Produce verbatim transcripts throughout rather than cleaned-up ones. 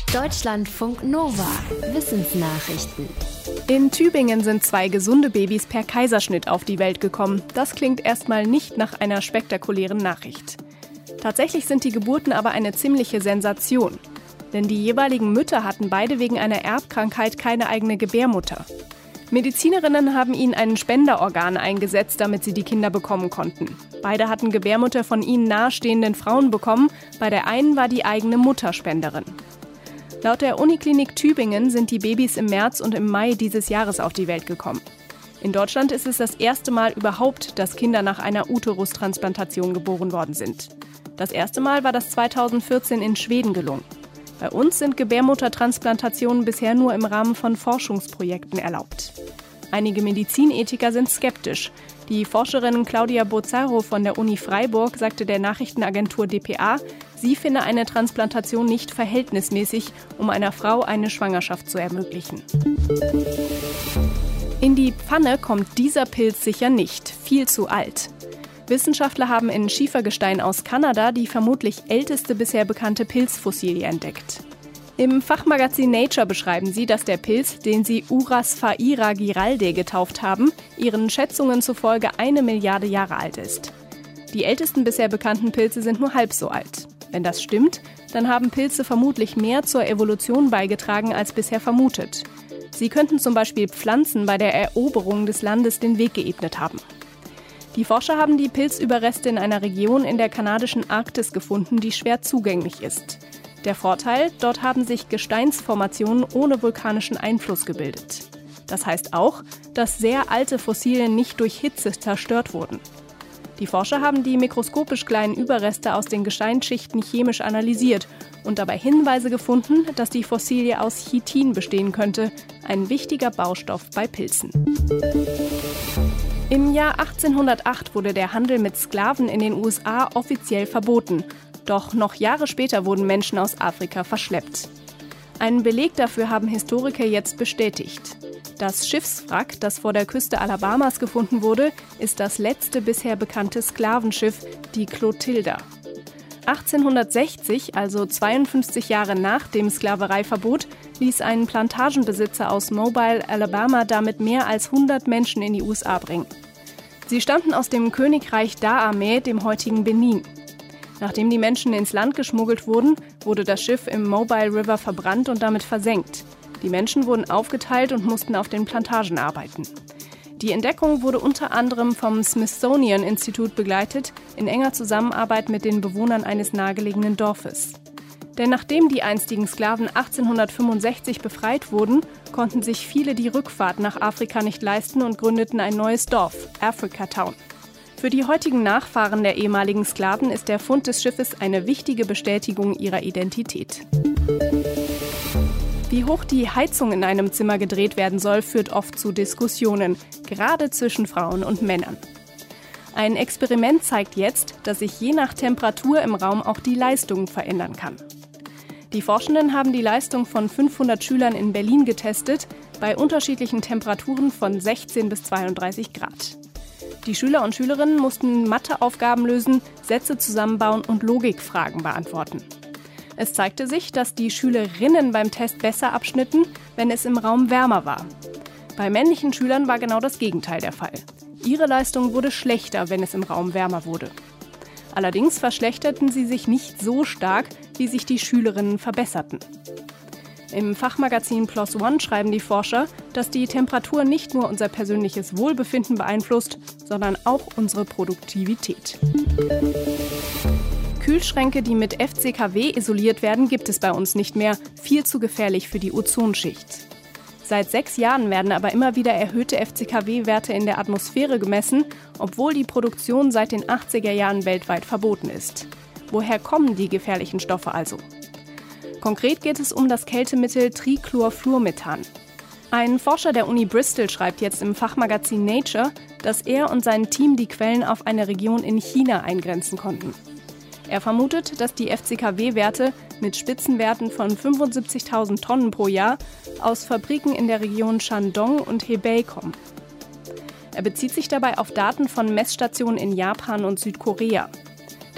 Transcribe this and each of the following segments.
Deutschlandfunk Nova. Wissensnachrichten. In Tübingen sind zwei gesunde Babys per Kaiserschnitt auf die Welt gekommen. Das klingt erstmal nicht nach einer spektakulären Nachricht. Tatsächlich sind die Geburten aber eine ziemliche Sensation. Denn die jeweiligen Mütter hatten beide wegen einer Erbkrankheit keine eigene Gebärmutter. Medizinerinnen haben ihnen ein Spenderorgan eingesetzt, damit sie die Kinder bekommen konnten. Beide hatten Gebärmutter von ihnen nahestehenden Frauen bekommen. Bei der einen war die eigene Mutter Spenderin. Laut der Uniklinik Tübingen sind die Babys im März und im Mai dieses Jahres auf die Welt gekommen. In Deutschland ist es das erste Mal überhaupt, dass Kinder nach einer Uterustransplantation geboren worden sind. Das erste Mal war das zweitausendvierzehn in Schweden gelungen. Bei uns sind Gebärmuttertransplantationen bisher nur im Rahmen von Forschungsprojekten erlaubt. Einige Medizinethiker sind skeptisch. Die Forscherin Claudia Bozzaro von der Uni Freiburg sagte der Nachrichtenagentur D P A, sie finde eine Transplantation nicht verhältnismäßig, um einer Frau eine Schwangerschaft zu ermöglichen. In die Pfanne kommt dieser Pilz sicher nicht, viel zu alt. Wissenschaftler haben in Schiefergestein aus Kanada die vermutlich älteste bisher bekannte Pilzfossilie entdeckt. Im Fachmagazin Nature beschreiben sie, dass der Pilz, den sie Urrasphaera giralde getauft haben, ihren Schätzungen zufolge eine Milliarde Jahre alt ist. Die ältesten bisher bekannten Pilze sind nur halb so alt. Wenn das stimmt, dann haben Pilze vermutlich mehr zur Evolution beigetragen als bisher vermutet. Sie könnten zum Beispiel Pflanzen bei der Eroberung des Landes den Weg geebnet haben. Die Forscher haben die Pilzüberreste in einer Region in der kanadischen Arktis gefunden, die schwer zugänglich ist. Der Vorteil, dort haben sich Gesteinsformationen ohne vulkanischen Einfluss gebildet. Das heißt auch, dass sehr alte Fossilien nicht durch Hitze zerstört wurden. Die Forscher haben die mikroskopisch kleinen Überreste aus den Gesteinsschichten chemisch analysiert und dabei Hinweise gefunden, dass die Fossilie aus Chitin bestehen könnte, ein wichtiger Baustoff bei Pilzen. Im Jahr achtzehnhundertacht wurde der Handel mit Sklaven in den U S A offiziell verboten. Doch noch Jahre später wurden Menschen aus Afrika verschleppt. Einen Beleg dafür haben Historiker jetzt bestätigt. Das Schiffswrack, das vor der Küste Alabamas gefunden wurde, ist das letzte bisher bekannte Sklavenschiff, die Clotilda. achtzehnhundertsechzig, also zweiundfünfzig Jahre nach dem Sklavereiverbot, ließ ein Plantagenbesitzer aus Mobile, Alabama damit mehr als hundert Menschen in die U S A bringen. Sie stammten aus dem Königreich Dahomey, dem heutigen Benin. Nachdem die Menschen ins Land geschmuggelt wurden, wurde das Schiff im Mobile River verbrannt und damit versenkt. Die Menschen wurden aufgeteilt und mussten auf den Plantagen arbeiten. Die Entdeckung wurde unter anderem vom Smithsonian Institut begleitet, in enger Zusammenarbeit mit den Bewohnern eines nahegelegenen Dorfes. Denn nachdem die einstigen Sklaven achtzehnhundertfünfundsechzig befreit wurden, konnten sich viele die Rückfahrt nach Afrika nicht leisten und gründeten ein neues Dorf, Africa Town. Für die heutigen Nachfahren der ehemaligen Sklaven ist der Fund des Schiffes eine wichtige Bestätigung ihrer Identität. Wie hoch die Heizung in einem Zimmer gedreht werden soll, führt oft zu Diskussionen, gerade zwischen Frauen und Männern. Ein Experiment zeigt jetzt, dass sich je nach Temperatur im Raum auch die Leistung verändern kann. Die Forschenden haben die Leistung von fünfhundert Schülern in Berlin getestet, bei unterschiedlichen Temperaturen von sechzehn bis zweiunddreißig Grad. Die Schüler und Schülerinnen mussten Matheaufgaben lösen, Sätze zusammenbauen und Logikfragen beantworten. Es zeigte sich, dass die Schülerinnen beim Test besser abschnitten, wenn es im Raum wärmer war. Bei männlichen Schülern war genau das Gegenteil der Fall. Ihre Leistung wurde schlechter, wenn es im Raum wärmer wurde. Allerdings verschlechterten sie sich nicht so stark, wie sich die Schülerinnen verbesserten. Im Fachmagazin PLOS ONE schreiben die Forscher, dass die Temperatur nicht nur unser persönliches Wohlbefinden beeinflusst, sondern auch unsere Produktivität. Kühlschränke, die mit F C K W isoliert werden, gibt es bei uns nicht mehr. Viel zu gefährlich für die Ozonschicht. Seit sechs Jahren werden aber immer wieder erhöhte F C K W-Werte in der Atmosphäre gemessen, obwohl die Produktion seit den achtziger Jahren weltweit verboten ist. Woher kommen die gefährlichen Stoffe also? Konkret geht es um das Kältemittel Trichlorfluormethan. Ein Forscher der Uni Bristol schreibt jetzt im Fachmagazin Nature, dass er und sein Team die Quellen auf eine Region in China eingrenzen konnten. Er vermutet, dass die F C K W-Werte mit Spitzenwerten von fünfundsiebzigtausend Tonnen pro Jahr aus Fabriken in der Region Shandong und Hebei kommen. Er bezieht sich dabei auf Daten von Messstationen in Japan und Südkorea.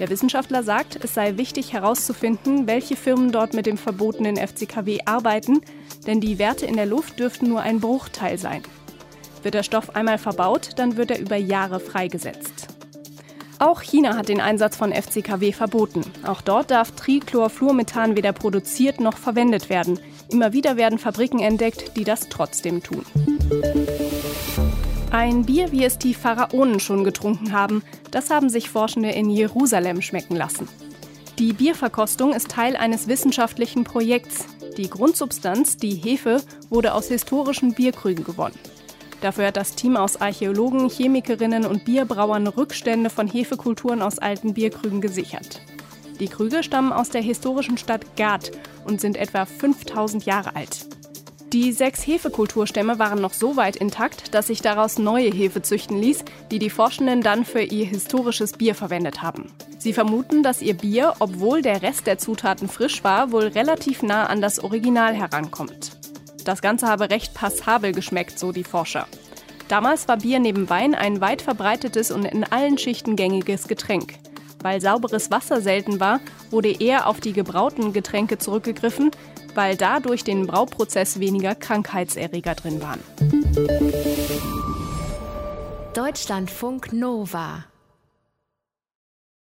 Der Wissenschaftler sagt, es sei wichtig herauszufinden, welche Firmen dort mit dem verbotenen F C K W arbeiten, denn die Werte in der Luft dürften nur ein Bruchteil sein. Wird der Stoff einmal verbaut, dann wird er über Jahre freigesetzt. Auch China hat den Einsatz von F C K W verboten. Auch dort darf Trichlorfluormethan weder produziert noch verwendet werden. Immer wieder werden Fabriken entdeckt, die das trotzdem tun. Ein Bier, wie es die Pharaonen schon getrunken haben, das haben sich Forschende in Jerusalem schmecken lassen. Die Bierverkostung ist Teil eines wissenschaftlichen Projekts. Die Grundsubstanz, die Hefe, wurde aus historischen Bierkrügen gewonnen. Dafür hat das Team aus Archäologen, Chemikerinnen und Bierbrauern Rückstände von Hefekulturen aus alten Bierkrügen gesichert. Die Krüge stammen aus der historischen Stadt Ghat und sind etwa fünftausend Jahre alt. Die sechs Hefekulturstämme waren noch so weit intakt, dass sich daraus neue Hefe züchten ließ, die die Forschenden dann für ihr historisches Bier verwendet haben. Sie vermuten, dass ihr Bier, obwohl der Rest der Zutaten frisch war, wohl relativ nah an das Original herankommt. Das Ganze habe recht passabel geschmeckt, so die Forscher. Damals war Bier neben Wein ein weit verbreitetes und in allen Schichten gängiges Getränk. Weil sauberes Wasser selten war, wurde eher auf die gebrauten Getränke zurückgegriffen, weil da durch den Brauprozess weniger Krankheitserreger drin waren. Deutschlandfunk Nova